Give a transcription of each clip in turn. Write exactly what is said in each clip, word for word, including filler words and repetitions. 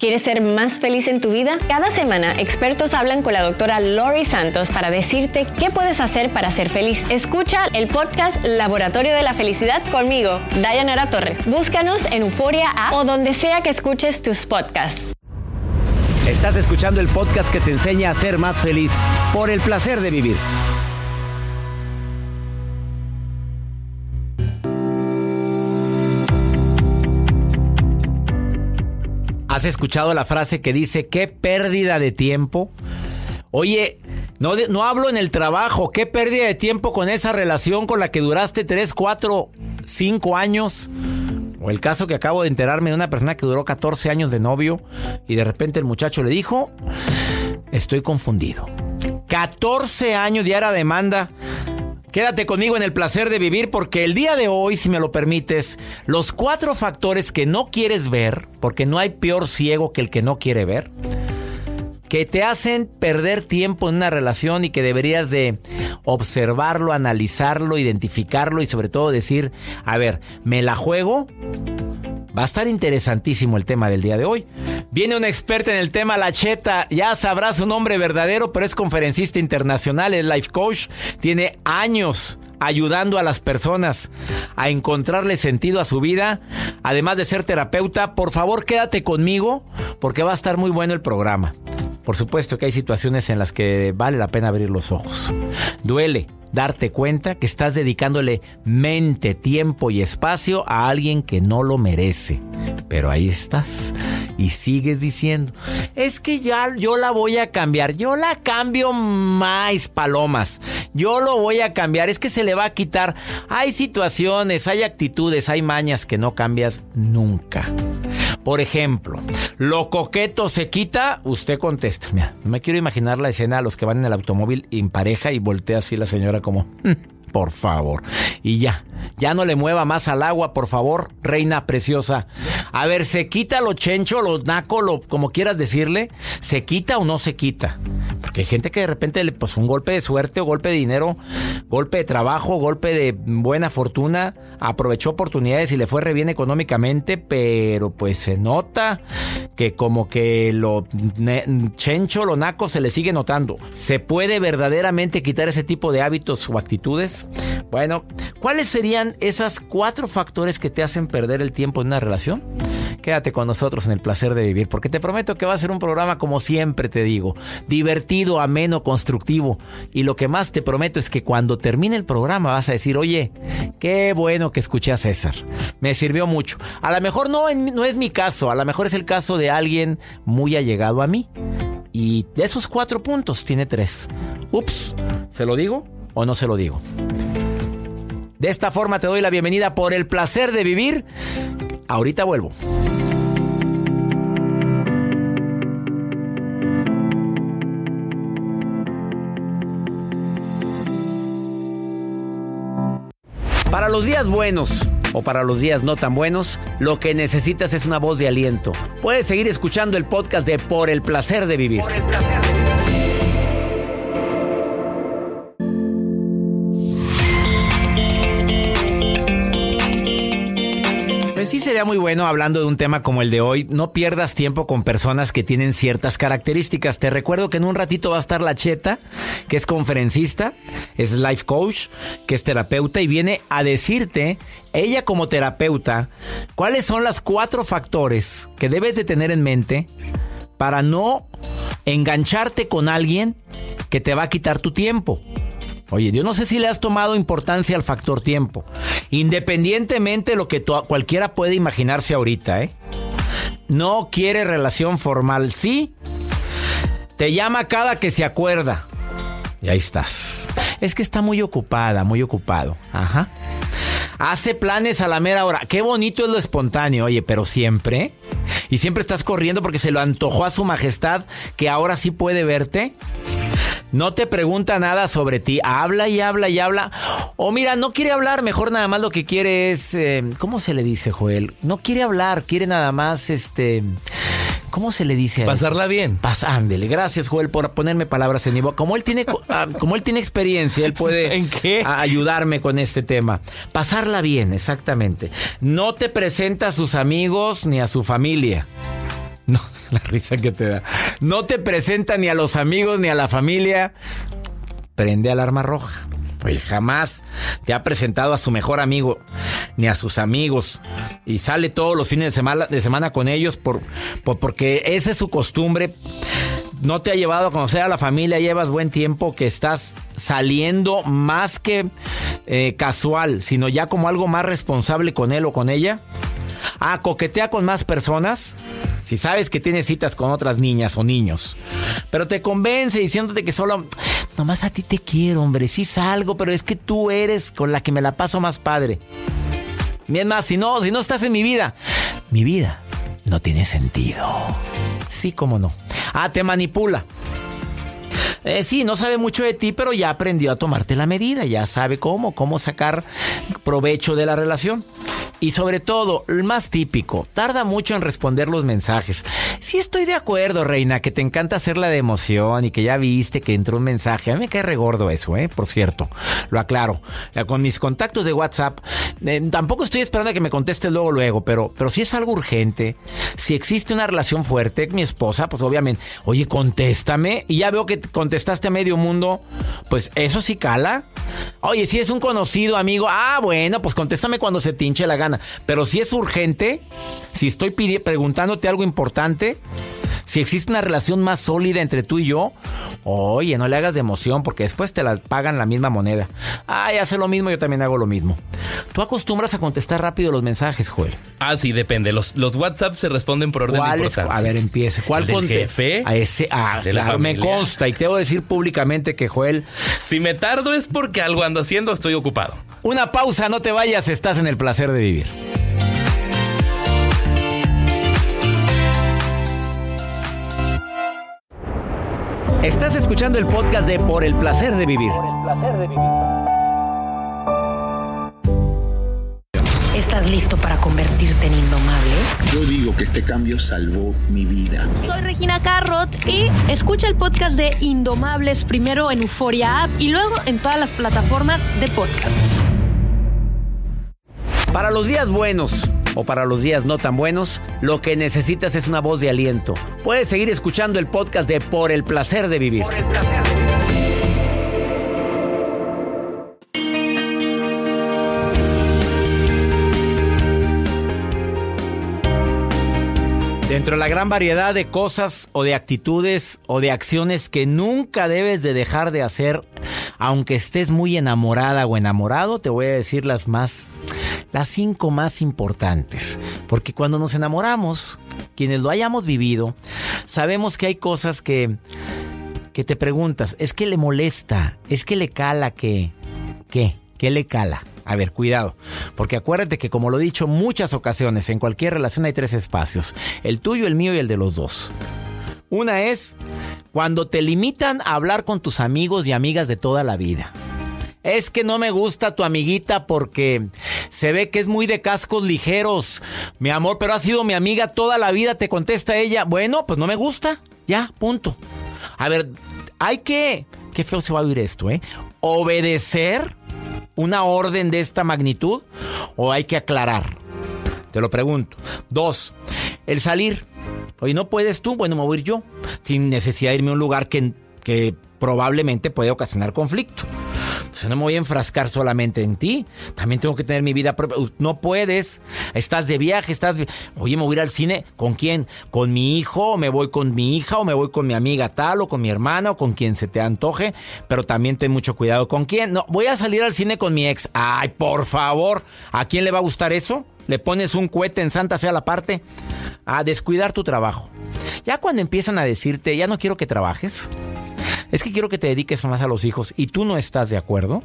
¿Quieres ser más feliz en tu vida? Cada semana, expertos hablan con la doctora Lori Santos para decirte qué puedes hacer para ser feliz. Escucha el podcast Laboratorio de la Felicidad conmigo, Dayanara Torres. Búscanos en Euforia App o donde sea que escuches tus podcasts. Estás escuchando el podcast que te enseña a ser más feliz por el placer de vivir. ¿Has escuchado la frase que dice qué pérdida de tiempo? Oye, no, de, no hablo en el trabajo. ¿Qué pérdida de tiempo con esa relación con la que duraste tres, cuatro, cinco años? O el caso que acabo de enterarme de una persona que duró catorce años de novio y de repente el muchacho le dijo, estoy confundido. catorce años ya era demanda. Quédate conmigo en el placer de vivir porque el día de hoy, si me lo permites, los cuatro factores que no quieres ver, porque no hay peor ciego que el que no quiere ver, que te hacen perder tiempo en una relación y que deberías de observarlo, analizarlo, identificarlo y sobre todo decir, a ver, ¿me la juego? Va a estar interesantísimo el tema del día de hoy. Viene una experta en el tema, La Cheta. Ya sabrás su nombre verdadero, pero es conferencista internacional, es life coach. Tiene años ayudando a las personas a encontrarle sentido a su vida. Además de ser terapeuta, por favor quédate conmigo porque va a estar muy bueno el programa. Por supuesto que hay situaciones en las que vale la pena abrir los ojos. Duele darte cuenta que estás dedicándole mente, tiempo y espacio a alguien que no lo merece. Pero ahí estás y sigues diciendo, es que ya yo la voy a cambiar, yo la cambio más, palomas, yo lo voy a cambiar, es que se le va a quitar. Hay situaciones, hay actitudes, hay mañas que no cambias nunca. Por ejemplo, ¿lo coqueto se quita? Usted contesta. Mira, no me quiero imaginar la escena a los que van en el automóvil en pareja y voltea así la señora como, por favor. Y ya, ya no le mueva más al agua, por favor, reina preciosa. A ver, ¿se quita lo chencho, lo naco, lo como quieras decirle? ¿Se quita o no se quita? Porque hay gente que de repente le pues un golpe de suerte o golpe de dinero, golpe de trabajo, golpe de buena fortuna, aprovechó oportunidades y le fue re bien económicamente, pero pues se nota que como que lo ne- chencho, lo naco se le sigue notando. ¿Se puede verdaderamente quitar ese tipo de hábitos o actitudes? Bueno, ¿cuáles serían esos cuatro factores que te hacen perder el tiempo en una relación? Quédate con nosotros en el placer de vivir, porque te prometo que va a ser un programa, como siempre te digo, divertido, ameno, constructivo. Y lo que más te prometo es que cuando termine el programa vas a decir, oye, qué bueno que escuché a César, me sirvió mucho. A lo mejor no, no es mi caso, a lo mejor es el caso de alguien muy allegado a mí. Y de esos cuatro puntos tiene tres. Ups, ¿se lo digo o no se lo digo? De esta forma te doy la bienvenida por el placer de vivir. Ahorita vuelvo. Para los días buenos o para los días no tan buenos, lo que necesitas es una voz de aliento. Puedes seguir escuchando el podcast de Por el placer de vivir. Por el placer de vivir. Pues sí sería muy bueno, hablando de un tema como el de hoy, no pierdas tiempo con personas que tienen ciertas características. Te recuerdo que en un ratito va a estar La Cheta, que es conferencista, es life coach, que es terapeuta y viene a decirte, ella como terapeuta, cuáles son los cuatro factores que debes de tener en mente para no engancharte con alguien que te va a quitar tu tiempo. Oye, yo no sé si le has tomado importancia al factor tiempo. Independientemente de lo que to- cualquiera puede imaginarse ahorita, ¿eh? No quiere relación formal, ¿sí? Te llama cada que se acuerda. Y ahí estás. Es que está muy ocupada, muy ocupado. Ajá. Hace planes a la mera hora. Qué bonito es lo espontáneo, oye, pero siempre. Y siempre estás corriendo porque se lo antojó a su majestad que ahora sí puede verte. No te pregunta nada sobre ti, habla y habla y habla. O mira, no quiere hablar, mejor nada más lo que quiere es... Eh, ¿Cómo se le dice, Joel? No quiere hablar, quiere nada más, este... ¿Cómo se le dice a pasarla eso? bien. Pas, ándele, gracias, Joel, por ponerme palabras en mi boca. Como él tiene, como él tiene experiencia, él puede ¿En qué? A, ayudarme con este tema. Pasarla bien, exactamente. No te presenta a sus amigos ni a su familia. No, la risa que te da. No te presenta ni a los amigos ni a la familia. Prende alarma roja. Oye, jamás te ha presentado a su mejor amigo ni a sus amigos y sale todos los fines de semana, de semana con ellos por, por porque esa es su costumbre. No te ha llevado a conocer a la familia, llevas buen tiempo que estás saliendo más que eh, casual, sino ya como algo más responsable con él o con ella. Ah, coquetea con más personas. Si sabes que tienes citas con otras niñas o niños, pero te convence diciéndote que solo, nomás a ti te quiero, hombre, sí salgo, pero es que tú eres con la que me la paso más padre. Bien más, si no, si no estás en mi vida, mi vida no tiene sentido. Sí, cómo no. Ah, te manipula. Eh, sí, no sabe mucho de ti, pero ya aprendió a tomarte la medida, ya sabe cómo, cómo sacar provecho de la relación. Y sobre todo, el más típico, tarda mucho en responder los mensajes. Sí estoy de acuerdo, reina, que te encanta hacerla de emoción y que ya viste que entró un mensaje. A mí me cae regordo eso, ¿eh? Por cierto, lo aclaro. Con mis contactos de WhatsApp, eh, tampoco estoy esperando a que me contestes luego, luego, pero, pero si es algo urgente, si existe una relación fuerte, mi esposa, pues obviamente, oye, contéstame, y ya veo que contestaste a medio mundo, pues eso sí cala. Oye, si es un conocido amigo, ah, bueno, pues contéstame cuando se te hinche la gana. Pero si es urgente, si estoy pidi- preguntándote algo importante, si existe una relación más sólida entre tú y yo, oye, no le hagas de emoción porque después te la pagan la misma moneda. Ay, hace lo mismo, yo también hago lo mismo. ¿Tú acostumbras a contestar rápido los mensajes, Joel? Ah, sí, depende. Los, los WhatsApp se responden por orden de importancia. A ver, empiece. ¿Cuál ¿El del conte- jefe? A ese, ah, ¿De la claro, me familia? consta y te debo decir públicamente que Joel... Si me tardo es porque algo ando haciendo, estoy ocupado. Una pausa, no te vayas, estás en el placer de vivir. Estás escuchando el podcast de Por el placer de vivir. Por el placer de vivir. ¿Estás listo para convertirte en indomable? Yo digo que este cambio salvó mi vida. Soy Regina Carrot y escucha el podcast de Indomables primero en Euforia App y luego en todas las plataformas de podcasts. Para los días buenos o para los días no tan buenos, lo que necesitas es una voz de aliento. Puedes seguir escuchando el podcast de Por el placer de vivir. Por el placer de vivir. Dentro de la gran variedad de cosas o de actitudes o de acciones que nunca debes de dejar de hacer, aunque estés muy enamorada o enamorado, te voy a decir las más, las cinco más importantes. Porque cuando nos enamoramos, quienes lo hayamos vivido, sabemos que hay cosas que, que te preguntas, es que le molesta, es que le cala, que, ¿qué? ¿Qué le cala? A ver, cuidado, porque acuérdate que como lo he dicho en muchas ocasiones, en cualquier relación hay tres espacios, el tuyo, el mío y el de los dos. Una es cuando te limitan a hablar con tus amigos y amigas de toda la vida. Es que no me gusta tu amiguita porque se ve que es muy de cascos ligeros, mi amor, pero ha sido mi amiga toda la vida, te contesta ella, bueno, pues no me gusta, ya, punto. A ver, hay que, qué feo se va a oír esto, ¿eh? Obedecer una orden de esta magnitud o hay que aclarar. Te lo pregunto. Dos, el salir. Oye, ¿no puedes tú? Bueno, me voy a ir yo. Sin necesidad de irme a un lugar que, que probablemente puede ocasionar conflicto. O sea, no me voy a enfrascar solamente en ti. También tengo que tener mi vida propia. No puedes. Estás de viaje, estás... Oye, ¿me voy a ir al cine? ¿Con quién? ¿Con mi hijo? ¿O me voy con mi hija? ¿O me voy con mi amiga tal? ¿O con mi hermana? ¿O con quien se te antoje? Pero también ten mucho cuidado. ¿Con quién? No, voy a salir al cine con mi ex. Ay, por favor. ¿A quién le va a gustar eso? ¿Le pones un cohete en Santa sea la parte? A descuidar tu trabajo. Ya cuando empiezan a decirte, ya no quiero que trabajes... Es que quiero que te dediques más a los hijos y tú no estás de acuerdo,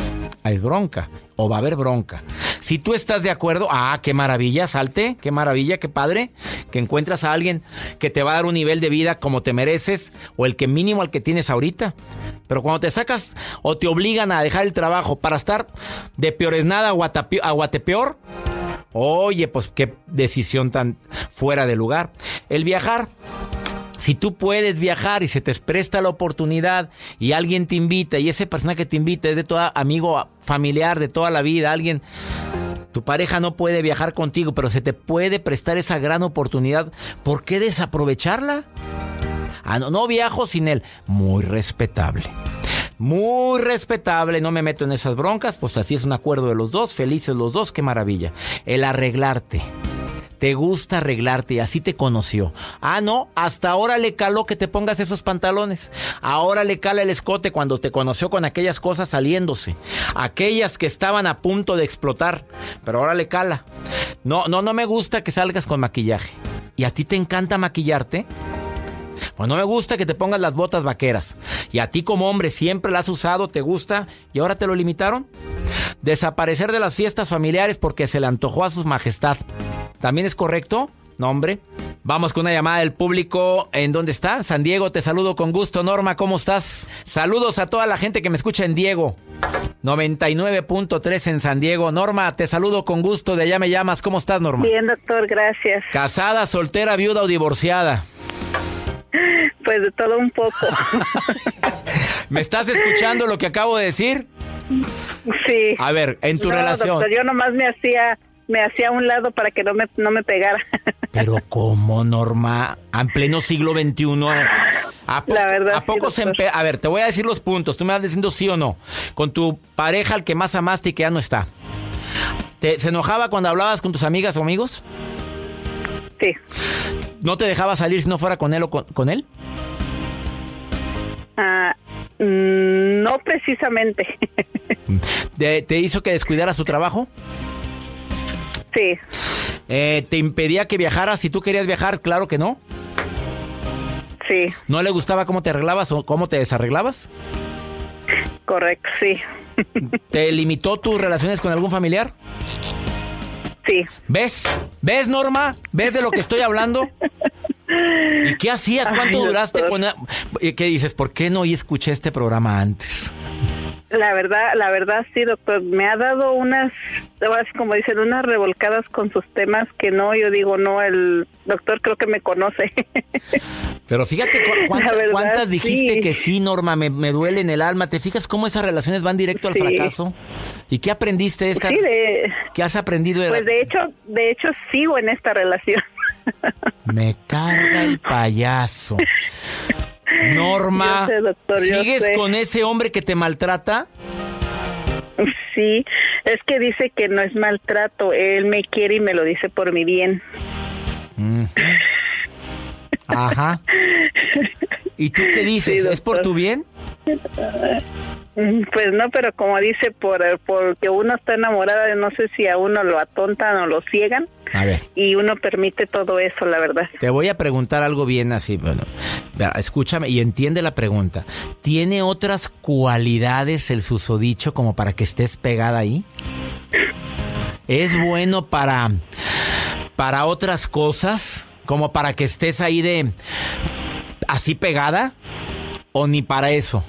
es bronca o va a haber bronca. Si tú estás de acuerdo, ah, qué maravilla, salte, qué maravilla, qué padre, que encuentras a alguien que te va a dar un nivel de vida como te mereces o el que mínimo al que tienes ahorita. Pero cuando te sacas o te obligan a dejar el trabajo para estar de peores nada a guatepeor, oye, pues qué decisión tan fuera de lugar. El viajar. Si tú puedes viajar y se te presta la oportunidad y alguien te invita y ese persona que te invita es de todo amigo familiar de toda la vida, alguien, Tu pareja no puede viajar contigo, pero se te puede prestar esa gran oportunidad. ¿Por qué desaprovecharla? Ah, no, no viajo sin él. Muy respetable. Muy respetable, no me meto en esas broncas, pues así es un acuerdo de los dos, felices los dos, qué maravilla. El arreglarte. Te gusta arreglarte y así te conoció. Ah, no, hasta ahora le caló que te pongas esos pantalones. Ahora le cala el escote cuando te conoció con aquellas cosas saliéndose. Aquellas que estaban a punto de explotar, pero ahora le cala. No, no, no me gusta que salgas con maquillaje. ¿Y a ti te encanta maquillarte? Pues no me gusta que te pongas las botas vaqueras. Y a ti como hombre siempre las has usado, te gusta, y ahora te lo limitaron. Desaparecer de las fiestas familiares porque se le antojó a su majestad. ¿También es correcto? No, hombre. Vamos con una llamada del público. ¿En dónde está? San Diego, te saludo con gusto. Norma, ¿cómo estás? Saludos a toda la gente que me escucha en Diego. noventa y nueve punto tres en San Diego. Norma, te saludo con gusto. De allá me llamas. ¿Cómo estás, Norma? Bien, doctor, gracias. ¿Casada, soltera, viuda o divorciada? Pues de todo un poco. ¿Me estás escuchando lo que acabo de decir? Sí. A ver, en tu no, relación. Doctor, yo nomás me hacía, me hacía a un lado para que no me, no me pegara. Pero ¿cómo, Norma? En pleno siglo veintiuno. ¿A poco, La verdad, ¿a poco sí, se empe- A ver, te voy a decir los puntos. Tú me vas diciendo sí o no. Con tu pareja, al que más amaste y que ya no está. ¿Te, ¿Se enojaba cuando hablabas con tus amigas o amigos? Sí. ¿No te dejaba salir si no fuera con él o con, con él? Ah, mm, no precisamente. ¿Te, ¿Te hizo que descuidaras su trabajo? Sí. Eh, ¿Te impedía que viajaras si tú querías viajar? Claro que no. Sí. ¿No le gustaba cómo te arreglabas o cómo te desarreglabas? Correcto, sí. ¿Te limitó tus relaciones con algún familiar? Sí. ¿Ves? ¿Ves, Norma? ¿Ves de lo que estoy hablando? ¿Y qué hacías? ¿Cuánto Ay, duraste doctor. con...? a- ¿Qué dices? ¿Por qué no escuché este programa antes? La verdad, la verdad sí, doctor, me ha dado unas, así como dicen, unas revolcadas con sus temas que no, yo digo, no, el doctor creo que me conoce. Pero fíjate cu- cuánta- La verdad, cuántas dijiste sí. que sí, Norma, me, me duele en el alma. ¿Te fijas cómo esas relaciones van directo al Sí. fracaso? ¿Y qué aprendiste de esta? Sí, de, ¿Qué has aprendido de la- pues de hecho, de hecho sigo en esta relación. Me carga el payaso. Norma, Yo sé, doctor, yo ¿sigues sé. con ese hombre que te maltrata? Sí, es que dice que no es maltrato, él me quiere y me lo dice por mi bien. Mm. Ajá. ¿Y tú qué dices? Sí, ¿Es por doctor. tu bien? Mm, Pues no, pero como dice, por porque uno está enamorada, no sé si a uno lo atontan o lo ciegan A ver, y uno permite todo eso, la verdad. te voy a preguntar algo bien así. Bueno, vea, escúchame y entiende la pregunta. ¿Tiene otras cualidades el susodicho como para que estés pegada ahí? ¿Es bueno para, para otras cosas? ¿Como para que estés ahí de así pegada? ¿O ni para eso?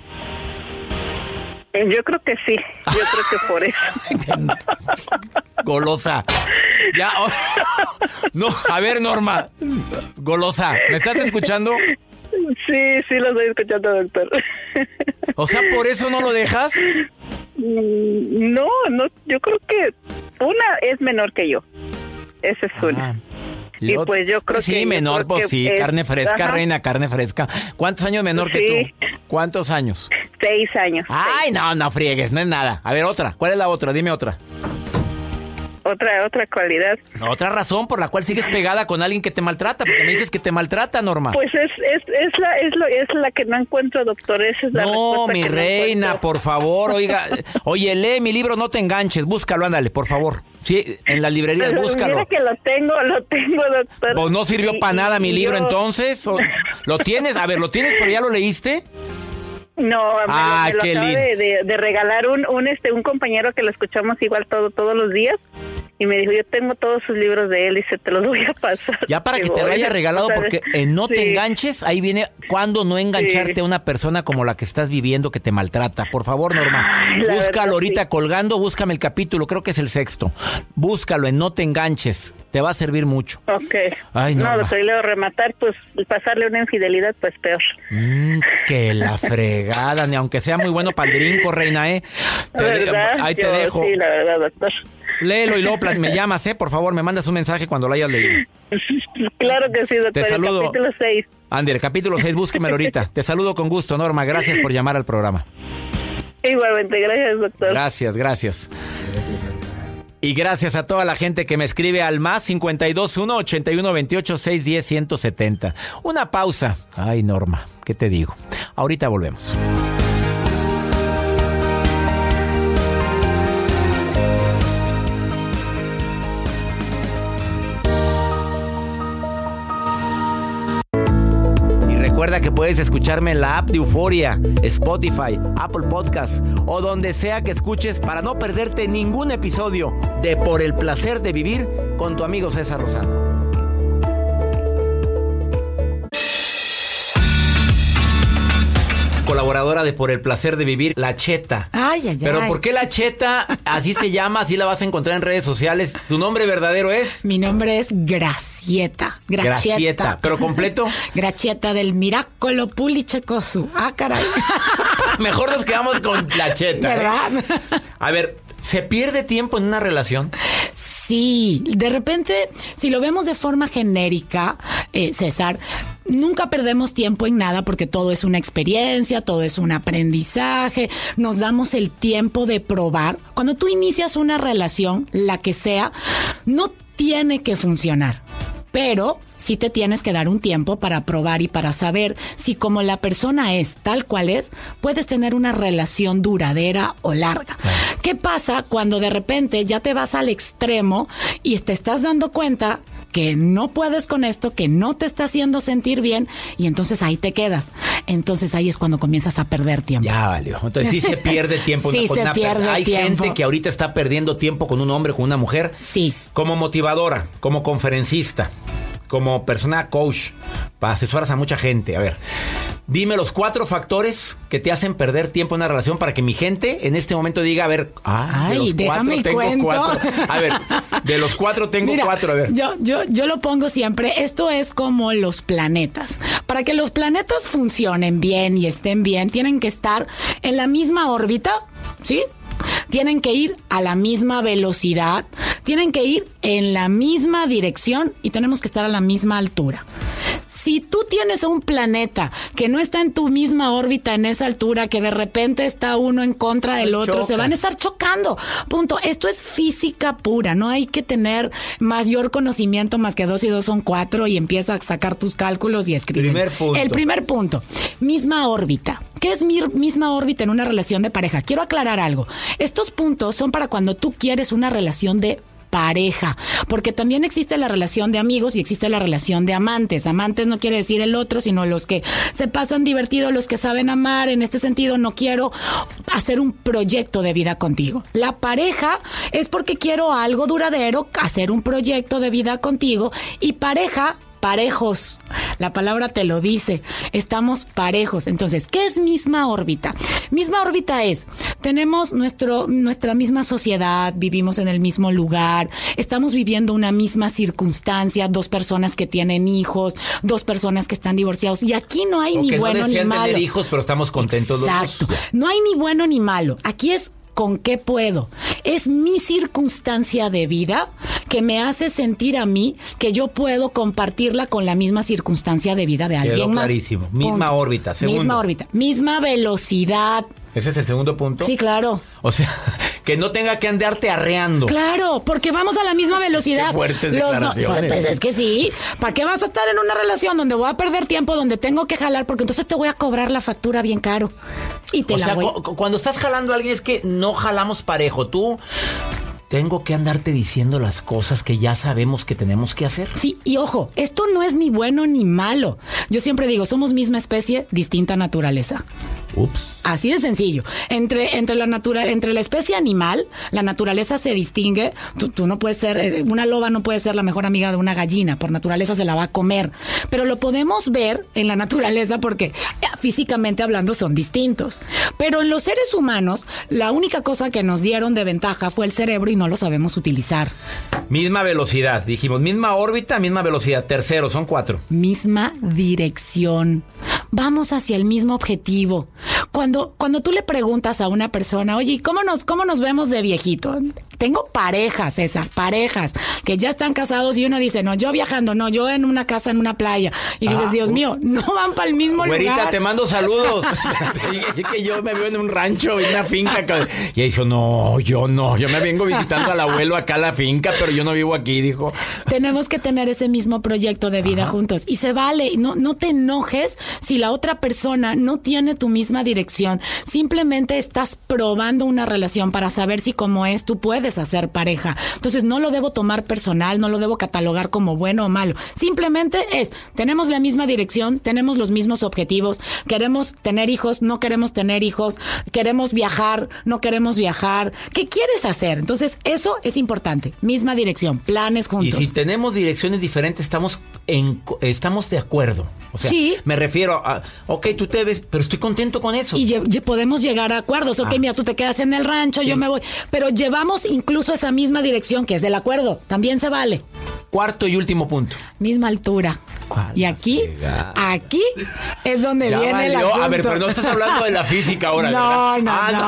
Yo creo que sí, yo creo que por eso. Golosa. Ya. oh, no, a ver, Norma. Golosa, ¿me estás escuchando? Sí, sí lo estoy escuchando, doctor. O sea, ¿por eso no lo dejas? Mm, No, no, yo creo que una es menor que yo. Esa es una. Ah, Y ot- pues yo creo sí, que- yo menor, creo pues que sí, es- carne fresca, ajá. reina, carne fresca. ¿Cuántos años menor que Sí. tú? ¿Cuántos años? Seis años. Ay, no, no friegues, no es nada. A ver, otra. ¿Cuál es la otra? Dime otra. Otra, otra cualidad. Otra razón por la cual sigues pegada con alguien que te maltrata, porque me dices que te maltrata, Norma. Pues es, es, es la, es lo, es la que no encuentro, doctor. Esa es la No, respuesta mi que no reina, encuentro. por favor, oiga. Oye, lee mi libro, no te enganches, búscalo, ándale, por favor. Sí, en las librerías, Pero búscalo. mira que lo tengo, lo tengo, doctor. Pues no sirvió Y- para nada mi y libro yo- entonces. ¿O ¿Lo tienes? A ver, ¿lo tienes pero ya lo leíste? No, me, Ah, me lo qué acaba lindo. de, de, de regalar un, un este un compañero que lo escuchamos igual todo todos los días y me dijo, yo tengo todos sus libros de él y se te los voy a pasar. Ya para que Digo, te lo haya oye, regalado, o sea, porque en no te sí. enganches, ahí viene cuando no engancharte Sí. a una persona como la que estás viviendo que te maltrata. Por favor, Norma, Ay, la búscalo verdad, ahorita sí. colgando, búscame el capítulo, creo que es el sexto. Búscalo en No te enganches, te va a servir mucho. Ok. Ay, Norma. no, doctor, y luego rematar, pues pasarle una infidelidad, pues peor. Mm, que la fregada, ni aunque sea muy bueno para el brinco, reina, ¿eh? Te de- ¿Verdad? ahí te Yo, dejo. Sí, la verdad, doctor. léelo y luego plan- me llamas, ¿eh? Por favor, me mandas un mensaje cuando lo hayas leído. Claro que sí, doctor. Te saludo. El capítulo seis. Andy, el capítulo seis, búsquemelo ahorita. Te saludo con gusto, Norma. Gracias por llamar al programa. Igualmente, gracias, doctor. Gracias, gracias. Y gracias a toda la gente que me escribe al más cincuenta y dos uno, ochenta y uno, veintiocho, seiscientos diez, ciento setenta. Una pausa. Ay, Norma, ¿qué te digo? Ahorita volvemos. Recuerda que puedes escucharme en la app de Euforia, Spotify, Apple Podcast o donde sea que escuches para no perderte ningún episodio de Por el Placer de Vivir con tu amigo César Lozano. Colaboradora de Por el Placer de Vivir, La Cheta. Ay, ay, ay. Pero ¿por qué La Cheta? Así se llama, así la vas a encontrar en redes sociales. ¿Tu nombre verdadero es? Mi nombre es Gracieta. Gracieta. Gracieta. ¿Pero completo? Gracieta del Miracolo Pulichecosu. Ah, caray. Mejor nos quedamos con La Cheta. ¿Verdad? ¿eh? A ver, ¿se pierde tiempo en una relación? Sí, de repente, si lo vemos de forma genérica, eh, César, nunca perdemos tiempo en nada porque todo es una experiencia, todo es un aprendizaje, nos damos el tiempo de probar. Cuando tú inicias una relación, la que sea, no tiene que funcionar, pero sí te tienes que dar un tiempo para probar y para saber si como la persona es tal cual es, puedes tener una relación duradera o larga. ¿Qué pasa cuando de repente ya te vas al extremo y te estás dando cuenta que no puedes con esto, que no te está haciendo sentir bien y entonces ahí te quedas? Entonces ahí es cuando comienzas a perder tiempo. Ya valió. Entonces sí se pierde tiempo. Sí, con se una pierde per- Hay tiempo. gente que ahorita está perdiendo tiempo con un hombre, con una mujer. Sí. Como motivadora, como conferencista, como persona coach, para asesoras a mucha gente. A ver, dime los cuatro factores que te hacen perder tiempo en una relación para que mi gente en este momento diga, a ver, ah, Ay, de los cuatro déjame tengo cuento. cuatro. A ver, de los cuatro tengo Mira, cuatro, a ver. Yo, yo, yo lo pongo siempre, esto es como los planetas. Para que los planetas funcionen bien y estén bien, tienen que estar en la misma órbita, ¿sí? Tienen que ir a la misma velocidad, tienen que ir en la misma dirección y tenemos que estar a la misma altura. Si tú tienes un planeta que no está en tu misma órbita, en esa altura, que de repente está uno en contra del otro, Chocas. se van a estar chocando. Punto. Esto es física pura. No hay que tener mayor conocimiento más que dos y dos son cuatro y empieza a sacar tus cálculos y escribir. Primer punto. El primer punto. Misma órbita. ¿Qué es mi misma órbita en una relación de pareja? Quiero aclarar algo. Estos puntos son para cuando tú quieres una relación de pareja, porque también existe la relación de amigos y existe la relación de amantes. Amantes no quiere decir el otro, sino los que se pasan divertidos, los que saben amar. En este sentido, no quiero hacer un proyecto de vida contigo. La pareja es porque quiero algo duradero, hacer un proyecto de vida contigo. Y pareja, parejos. La palabra te lo dice. Estamos parejos. Entonces, ¿qué es misma órbita? Misma órbita es, tenemos nuestro, nuestra misma sociedad, vivimos en el mismo lugar, estamos viviendo una misma circunstancia, dos personas que tienen hijos, dos personas que están divorciados. Y aquí no hay Porque ni bueno no ni desean malo. tener hijos, pero estamos contentos los dos. Exacto. No hay ni bueno ni malo. Aquí es ¿con qué puedo? Es mi circunstancia de vida que me hace sentir a mí que yo puedo compartirla con la misma circunstancia de vida de alguien Quedó más. clarísimo. Misma Punto. órbita, segundo. Misma órbita. Misma velocidad. ¿Ese es el segundo punto? Sí, claro. O sea, que no tenga que andarte arreando. Claro, porque vamos a la misma velocidad. Qué fuertes Los no- declaraciones. pues, pues es que sí. ¿Para qué vas a estar en una relación donde voy a perder tiempo, donde tengo que jalar? Porque entonces te voy a cobrar la factura bien caro. Y te O la sea, voy... cu- cuando estás jalando a alguien es que no jalamos parejo. Tú, tengo que andarte diciendo las cosas que ya sabemos que tenemos que hacer. Sí, y ojo, esto no es ni bueno ni malo. Yo siempre digo, somos misma especie, distinta naturaleza. Ups. Así de sencillo. Entre, entre la natura, entre la especie animal, la naturaleza se distingue. Tú, tú no puedes ser, eh, una loba no puede ser la mejor amiga de una gallina. Por naturaleza se la va a comer. Pero lo podemos ver en la naturaleza porque eh, físicamente hablando son distintos. Pero en los seres humanos, la única cosa que nos dieron de ventaja fue el cerebro y no lo sabemos utilizar. Misma velocidad. Dijimos, misma órbita, misma velocidad. Tercero, son cuatro. Misma dirección. Vamos hacia el mismo objetivo. Cuando, cuando tú le preguntas a una persona, oye, ¿cómo nos, cómo nos vemos de viejito? tengo parejas, César, parejas que ya están casados y uno dice, no, yo viajando, no, yo en una casa en una playa. Y dices, ah, Dios mío, no van para el mismo güerita, lugar. te mando saludos. Es que yo me veo en un rancho, en una finca. Y ella dijo, no, yo no, yo me vengo visitando al abuelo acá a la finca, pero yo no vivo aquí, dijo. Tenemos que tener ese mismo proyecto de vida, ajá, juntos. Y se vale, no, no te enojes si la otra persona no tiene tu misma dirección. Simplemente estás probando una relación para saber si como es, tú puedes hacer pareja. Entonces no lo debo tomar personal, no lo debo catalogar como bueno o malo. Simplemente es, tenemos la misma dirección, tenemos los mismos objetivos, queremos tener hijos, no queremos tener hijos, queremos viajar, no queremos viajar. ¿Qué quieres hacer? Entonces eso es importante. Misma dirección, planes juntos. Y si tenemos direcciones diferentes, estamos en, estamos de acuerdo. O sea, sí. Me refiero a, ok, tú te ves, pero estoy contento con eso. Y lle- podemos llegar a acuerdos. Ok, ah. mira, tú te quedas en el rancho, sí. yo me voy. Pero llevamos incluso esa misma dirección, que es el acuerdo. También se vale. Cuarto y último punto. Misma altura. Ah, y aquí, aquí es donde ya viene valió. El asunto. A ver, pero no estás hablando de la física ahora, no, ¿verdad? No, ah,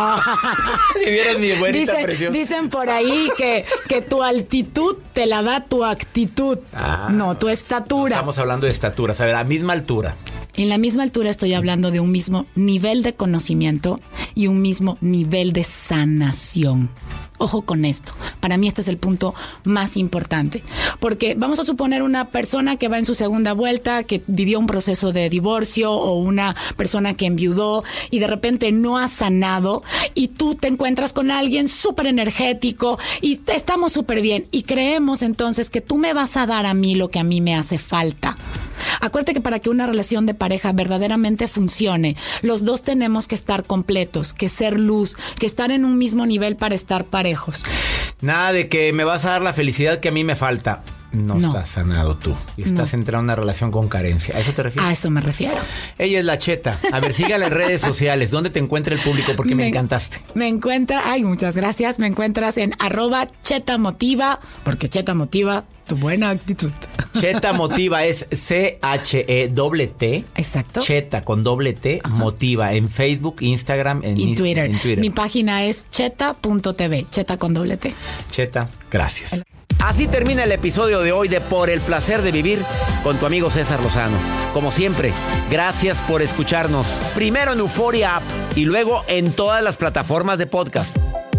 no, Si vieras mi buenita Dice, presión. Dicen por ahí que, que tu altitud te la da tu actitud, ah, no tu estatura. Estamos hablando de estatura, a ver, a misma altura. En la misma altura estoy hablando de un mismo nivel de conocimiento y un mismo nivel de sanación. Ojo con esto. Para mí este es el punto más importante. Porque vamos a suponer una persona que va en su segunda vuelta, que vivió un proceso de divorcio, o una persona que enviudó y de repente no ha sanado, y tú te encuentras con alguien súper energético y estamos súper bien y creemos entonces que tú me vas a dar a mí lo que a mí me hace falta. Acuérdate que para que una relación de pareja verdaderamente funcione, los dos tenemos que estar completos, que ser luz, que estar en un mismo nivel para estar parejos. Nada de que me vas a dar la felicidad que a mí me falta. No, no. Estás sanado tú. Estás no. entrando en una relación con carencia. ¿A eso te refieres? A eso me refiero. Ella es la Cheta. A ver, sígala en redes sociales. ¿Dónde te encuentra el público? Porque me, me encantaste. Me encuentra, ay, muchas gracias. Me encuentras en arroba Cheta Motiva, porque Cheta motiva tu buena actitud. Cheta Motiva es C H E T T. Exacto. Cheta con doble T, ajá, Motiva en Facebook, Instagram, en, y Twitter. en Twitter. Mi página es cheta punto t v, Cheta con doble T. Cheta, gracias. Así termina el episodio de hoy de Por el Placer de Vivir con tu amigo César Lozano. Como siempre, gracias por escucharnos. Primero en Euforia App y luego en todas las plataformas de podcast.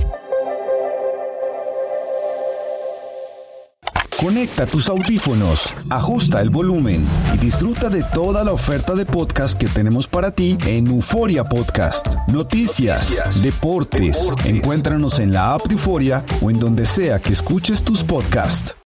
Conecta tus audífonos, ajusta el volumen y disfruta de toda la oferta de podcast que tenemos para ti en Euforia Podcast. Noticias, deportes, encuéntranos en la app de Euforia o en donde sea que escuches tus podcasts.